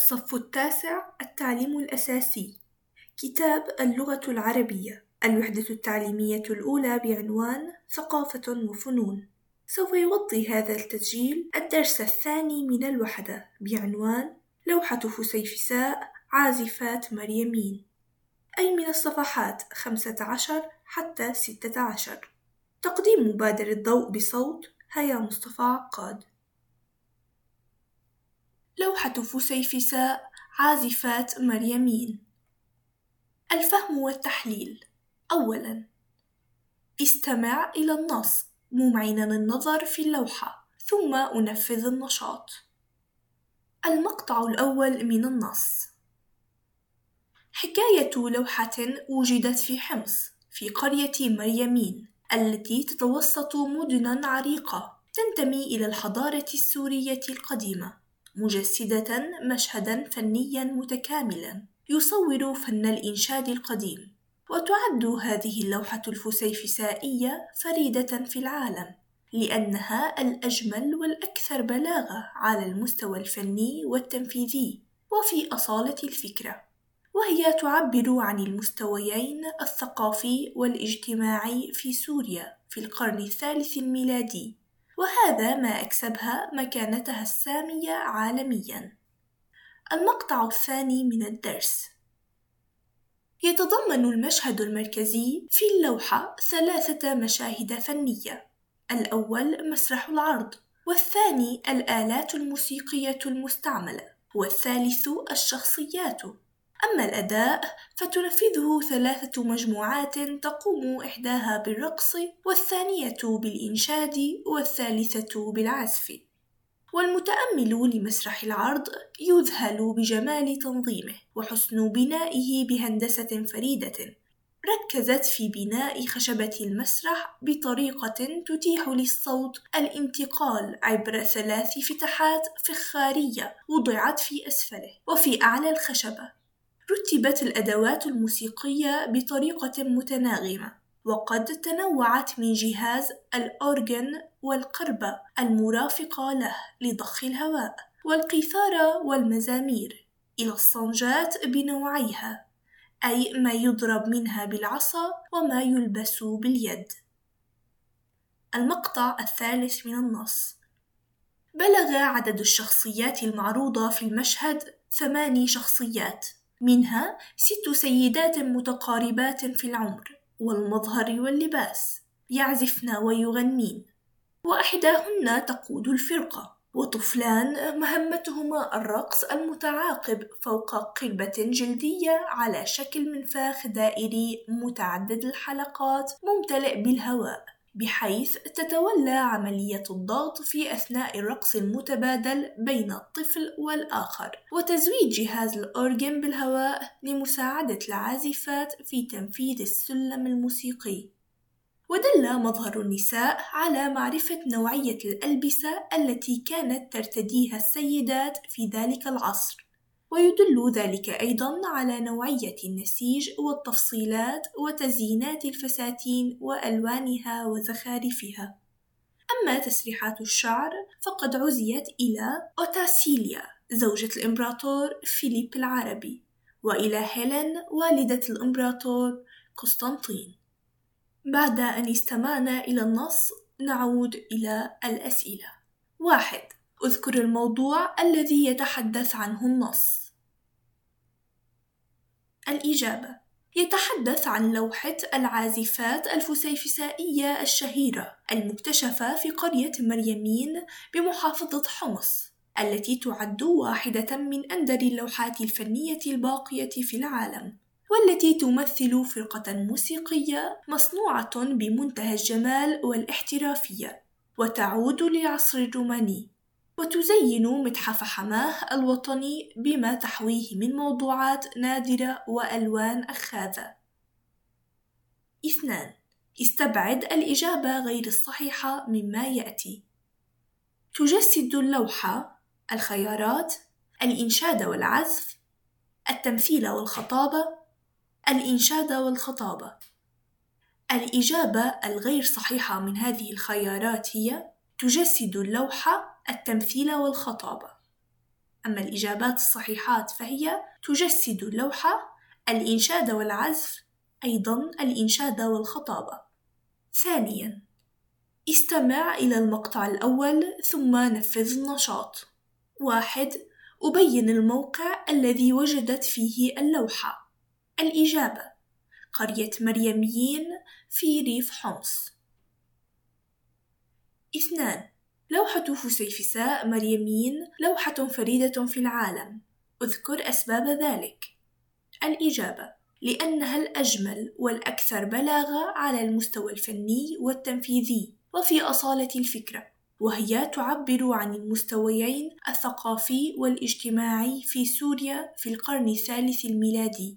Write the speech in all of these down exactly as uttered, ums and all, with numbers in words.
الصف التاسع التعليم الأساسي. كتاب اللغة العربية، الوحدة التعليمية الأولى بعنوان ثقافة وفنون. سوف يوضي هذا التسجيل الدرس الثاني من الوحدة بعنوان لوحة فسيفساء عازفات مريمين، أي من الصفحات خمسة عشر حتى ستة عشر. تقديم مبادر الضوء بصوت هيا مصطفى عقاد. لوحة فسيفساء عازفات مريمين. الفهم والتحليل. أولاً، استمع إلى النص ممعنا النظر في اللوحة، ثم أنفذ النشاط. المقطع الأول من النص: حكاية لوحة وجدت في حمص في قرية مريمين التي تتوسط مدناً عريقة تنتمي إلى الحضارة السورية القديمة، مجسدة مشهداً فنياً متكاملاً يصور فن الإنشاد القديم. وتعد هذه اللوحة الفسيفسائية فريدة في العالم لأنها الأجمل والأكثر بلاغة على المستوى الفني والتنفيذي وفي أصالة الفكرة، وهي تعبر عن المستويين الثقافي والاجتماعي في سوريا في القرن الثالث الميلادي، وهذا ما أكسبها مكانتها السامية عالمياً. المقطع الثاني من الدرس: يتضمن المشهد المركزي في اللوحة ثلاثة مشاهد فنية: الأول مسرح العرض، والثاني الآلات الموسيقية المستعملة، والثالث الشخصيات. أما الأداء فتنفذه ثلاثة مجموعات تقوم إحداها بالرقص، والثانية بالإنشاد، والثالثة بالعزف. والمتأمل لمسرح العرض يذهل بجمال تنظيمه وحسن بنائه بهندسة فريدة ركزت في بناء خشبة المسرح بطريقة تتيح للصوت الانتقال عبر ثلاث فتحات فخارية وضعت في أسفله وفي أعلى الخشبة. رتبت الأدوات الموسيقية بطريقة متناغمة، وقد تنوعت من جهاز الأورغن والقربة المرافقة له لضخ الهواء، والقيثارة والمزامير، إلى الصنجات بنوعيها، أي ما يضرب منها بالعصا وما يلبس باليد. المقطع الثالث من النص: بلغ عدد الشخصيات المعروضة في المشهد ثماني شخصيات، منها ست سيدات متقاربات في العمر والمظهر واللباس يعزفن ويغنين، وإحداهن تقود الفرقة، وطفلان مهمتهما الرقص المتعاقب فوق قلبة جلدية على شكل منفاخ دائري متعدد الحلقات ممتلئ بالهواء، بحيث تتولى عملية الضغط في أثناء الرقص المتبادل بين الطفل والآخر، وتزويد جهاز الأورغن بالهواء لمساعدة العازفات في تنفيذ السلم الموسيقي. ودل مظهر النساء على معرفة نوعية الألبسة التي كانت ترتديها السيدات في ذلك العصر، ويدل ذلك أيضاً على نوعية النسيج والتفصيلات وتزيينات الفساتين وألوانها وزخارفها. أما تسريحات الشعر فقد عزيت إلى أوتاسيليا زوجة الإمبراطور فيليب العربي، وإلى هيلين والدة الإمبراطور قسطنطين. بعد أن استمعنا إلى النص نعود إلى الأسئلة. واحد. اذكر الموضوع الذي يتحدث عنه النص. الإجابة: يتحدث عن لوحة العازفات الفسيفسائية الشهيرة المكتشفة في قرية مريمين بمحافظة حمص، التي تعد واحدة من أندر اللوحات الفنية الباقية في العالم، والتي تمثل فرقة موسيقية مصنوعة بمنتهى الجمال والاحترافية، وتعود للعصر الروماني، وتزين متحف حماه الوطني بما تحويه من موضوعات نادرة وألوان أخاذة. اثنان. استبعد الإجابة غير الصحيحة مما يأتي: تجسد اللوحة الخيارات، الإنشاد والعزف، التمثيل والخطابة، الإنشاد والخطابة. الإجابة الغير صحيحة من هذه الخيارات هي: تجسد اللوحة التمثيل والخطابة. أما الإجابات الصحيحات فهي تجسد اللوحة، الإنشاد والعزف، أيضاً الإنشاد والخطابة. ثانياً، استمع إلى المقطع الأول ثم نفذ النشاط. واحد. أبين الموقع الذي وجدت فيه اللوحة. الإجابة: قرية مريميين في ريف حمص. اثنان. لوحة فسيفساء مريميين لوحة فريدة في العالم. اذكر أسباب ذلك. الإجابة: لأنها الأجمل والأكثر بلاغة على المستوى الفني والتنفيذي وفي أصالة الفكرة، وهي تعبر عن المستويين الثقافي والاجتماعي في سوريا في القرن الثالث الميلادي.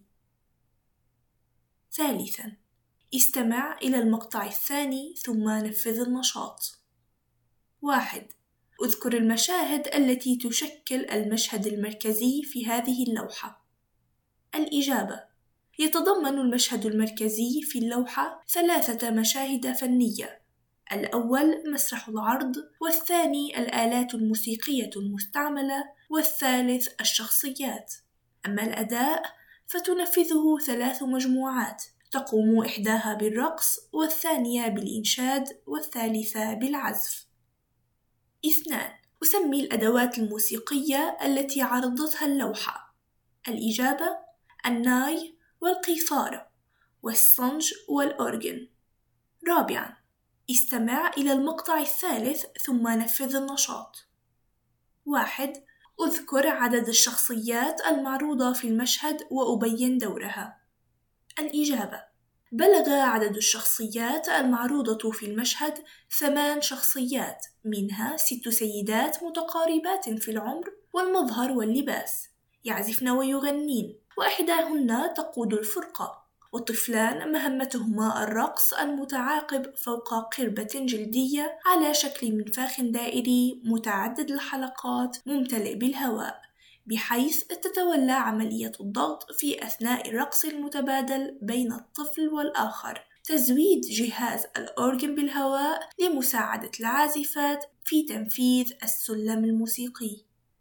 ثالثاً، استمع إلى المقطع الثاني ثم نفذ النشاط. واحد. اذكر المشاهد التي تشكل المشهد المركزي في هذه اللوحة. الإجابة: يتضمن المشهد المركزي في اللوحة ثلاثة مشاهد فنية. الأول مسرح العرض، والثاني الآلات الموسيقية المستعملة، والثالث الشخصيات. أما الأداء فتنفذه ثلاث مجموعات، تقوم إحداها بالرقص، والثانية بالإنشاد، والثالثة بالعزف. اثنان. أسمي الأدوات الموسيقية التي عرضتها اللوحة. الإجابة: الناي والقيثارة والصنج والأورجن. رابعاً، استمع إلى المقطع الثالث ثم نفذ النشاط. واحد. أذكر عدد الشخصيات المعروضة في المشهد وأبين دورها. الإجابة: بلغ عدد الشخصيات المعروضة في المشهد ثمان شخصيات، منها ست سيدات متقاربات في العمر والمظهر واللباس، يعزفن ويغنين، وإحداهن تقود الفرقة، وطفلان مهمتهما الرقص المتعاقب فوق قربة جلدية على شكل منفاخ دائري متعدد الحلقات ممتلئ بالهواء، بحيث تتولى عملية الضغط في أثناء الرقص المتبادل بين الطفل والآخر تزويد جهاز الأورجن بالهواء لمساعدة العازفات في تنفيذ السلم الموسيقي.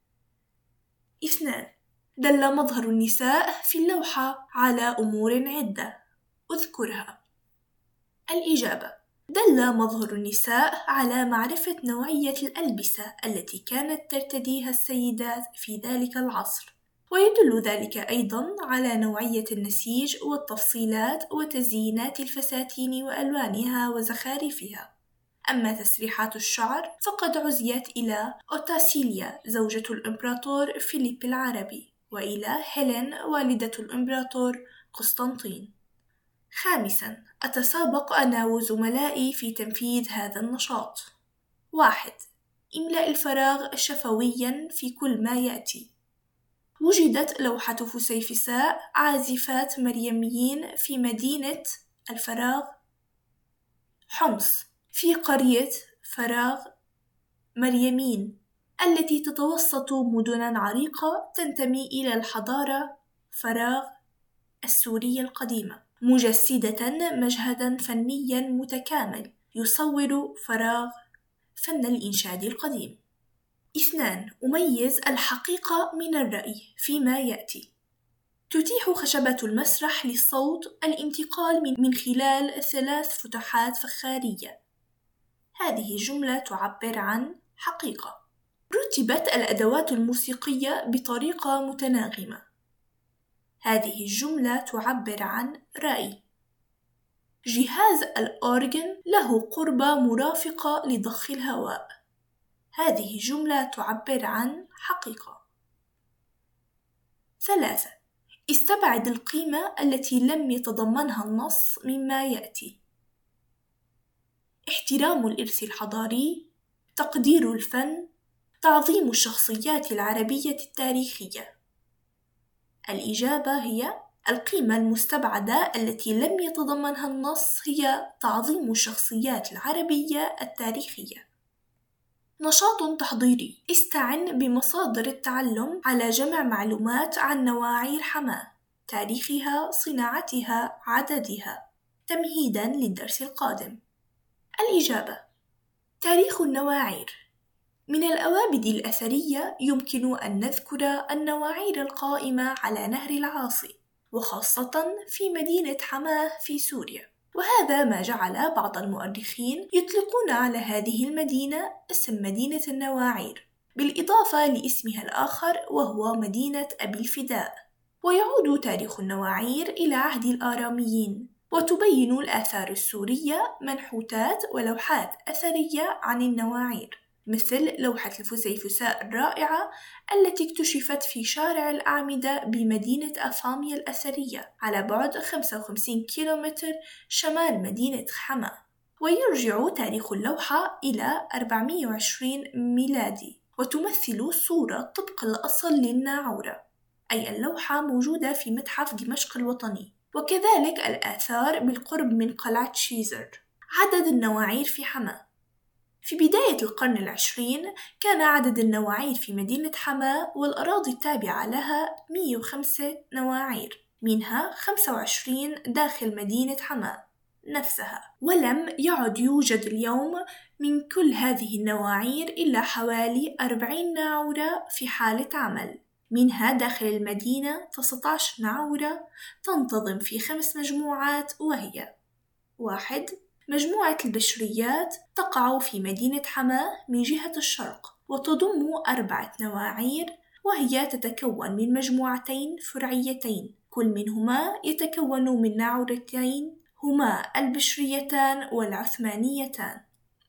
اثنان. دل مظهر النساء في اللوحة على أمور عدة، أذكرها. الإجابة: دل مظهر النساء على معرفة نوعية الألبسة التي كانت ترتديها السيدات في ذلك العصر، ويدل ذلك أيضاً على نوعية النسيج والتفصيلات وتزيينات الفساتين وألوانها وزخارفها. أما تسريحات الشعر فقد عزيت إلى أوتاسيليا زوجة الإمبراطور فيليب العربي، وإلى هيلين والدة الإمبراطور قسطنطين. خامساً، أتسابق أنا وزملائي في تنفيذ هذا النشاط. واحد. إملاء الفراغ شفوياً في كل ما يأتي. وجدت لوحة فسيفساء عازفات مريميين في مدينة الفراغ حمص في قرية فراغ مريمين التي تتوسط مدناً عريقة تنتمي إلى الحضارة فراغ السورية القديمة، مجسدة مشهداً فنياً متكامل يصور فراغ فن الإنشاد القديم. اثنان. أميز الحقيقة من الرأي فيما يأتي. تتيح خشبة المسرح للصوت الانتقال من, من خلال ثلاث فتحات فخارية. هذه الجملة تعبر عن حقيقة. رتبت الأدوات الموسيقية بطريقة متناغمة. هذه الجملة تعبر عن رأي. جهاز الأورجن له قربة مرافقة لضخ الهواء. هذه الجملة تعبر عن حقيقة. ثلاثة. استبعد القيمة التي لم يتضمنها النص مما يأتي. احترام الإرث الحضاري، تقدير الفن، تعظيم الشخصيات العربية التاريخية. الإجابة هي القيمة المستبعدة التي لم يتضمنها النص هي تعظيم الشخصيات العربية التاريخية. نشاط تحضيري. استعن بمصادر التعلم على جمع معلومات عن نواعي حماة، تاريخها، صناعتها، عددها، تمهيداً للدرس القادم. الإجابة: تاريخ النواعير. من الأوابد الأثرية يمكن أن نذكر النواعير القائمة على نهر العاصي، وخاصة في مدينة حماة في سوريا، وهذا ما جعل بعض المؤرخين يطلقون على هذه المدينة اسم مدينة النواعير، بالإضافة لاسمها الآخر وهو مدينة أبي الفداء. ويعود تاريخ النواعير إلى عهد الآراميين، وتبين الآثار السورية منحوتات ولوحات أثرية عن النواعير، مثل لوحة الفسيفساء الرائعة التي اكتشفت في شارع الأعمدة بمدينة أفاميا الأثرية على بعد خمسة وخمسين كيلومتر شمال مدينة حماة. ويرجع تاريخ اللوحة إلى أربعمائة وعشرين ميلادي، وتمثل صورة طبق الأصل للناعورة، أي اللوحة موجودة في متحف دمشق الوطني، وكذلك الآثار بالقرب من قلعة شيزر. عدد النواعير في حماة: في بداية القرن العشرين كان عدد النواعير في مدينة حماة والأراضي التابعة لها مئة وخمسة نواعير، منها خمسة وعشرين داخل مدينة حماة نفسها، ولم يعد يوجد اليوم من كل هذه النواعير إلا حوالي أربعين ناعورة في حالة عمل، منها داخل المدينة تسعة عشر ناعورة تنتظم في خمس مجموعات، وهي: واحد، مجموعة البشريات تقع في مدينة حماة من جهة الشرق، وتضم أربعة نواعير، وهي تتكون من مجموعتين فرعيتين كل منهما يتكون من ناعورتين هما البشريتان والعثمانيتان.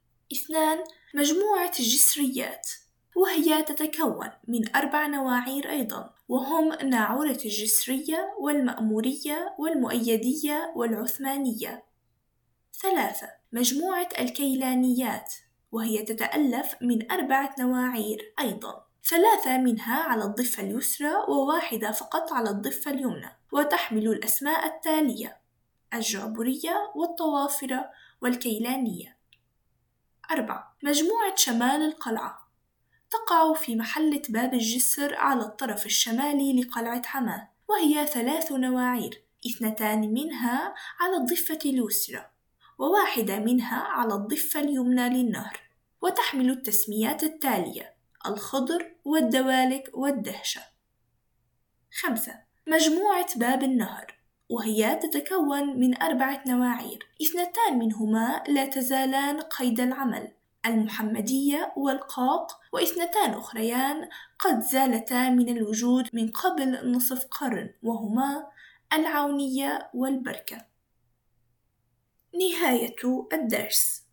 اثنان، مجموعة الجسريات، وهي تتكون من أربع نواعير أيضا، وهم ناعورة الجسرية والمأمورية والمؤيدية والعثمانية. ثلاثة، مجموعة الكيلانيات، وهي تتألف من أربعة نواعير أيضا، ثلاثة منها على الضفة اليسرى وواحدة فقط على الضفة اليمنى، وتحمل الأسماء التالية: الجعبرية والطوافرة والكيلانية. أربعة، مجموعة شمال القلعة، تقع في محلة باب الجسر على الطرف الشمالي لقلعة حماة، وهي ثلاث نواعير، اثنتان منها على الضفة اليسرى وواحدة منها على الضفة اليمنى للنهر، وتحمل التسميات التالية: الخضر والدوالك والدهشة. خمسة، مجموعة باب النهر، وهي تتكون من أربعة نواعير، اثنتان منهما لا تزالان قيد العمل: المحمدية والقاق، واثنتان أخريان قد زالتا من الوجود من قبل نصف قرن، وهما العونية والبركة. نهاية الدرس.